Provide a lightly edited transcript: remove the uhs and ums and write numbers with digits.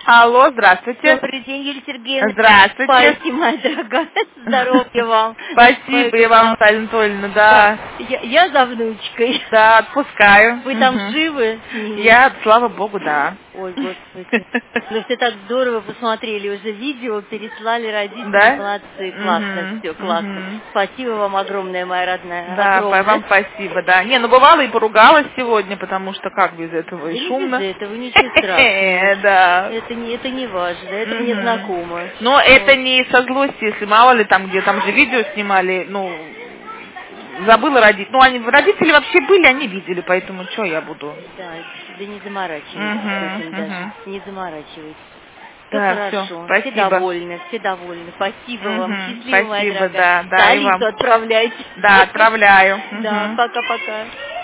Алло, здравствуйте. Добрый день, Юлия Сергеевна. Здравствуйте. Спасибо, моя дорогая. Здоровья вам. Спасибо, и вам, Наталья Анатольевна, да. Я за внучкой. Да, отпускаю. Вы там живы? Я, слава богу, да. Ой, Господи. Ну, все так здорово посмотрели уже видео, переслали родителям. Да? Молодцы, классно, все, классно. Спасибо вам огромное, моя родная. Да, огромное. вам спасибо, да. Не, ну бывало и поругалась сегодня, потому что как без этого и шумно. Без этого ничего страшного. Да. Это не важно, это мне знакомо. Но это не со злости, если мало ли там, где там же видео снимали, ну, забыла родить. Ну, родители вообще были, они видели, поэтому что я буду? Да не заморачивайтесь, даже. Не заморачивайтесь. Да, хорошо. Все, спасибо. Все довольны. Спасибо вам. Счастливо, моя спасибо, дорогая. да, и вам. Алису отправляйте. Да, отправляю. Да, пока-пока.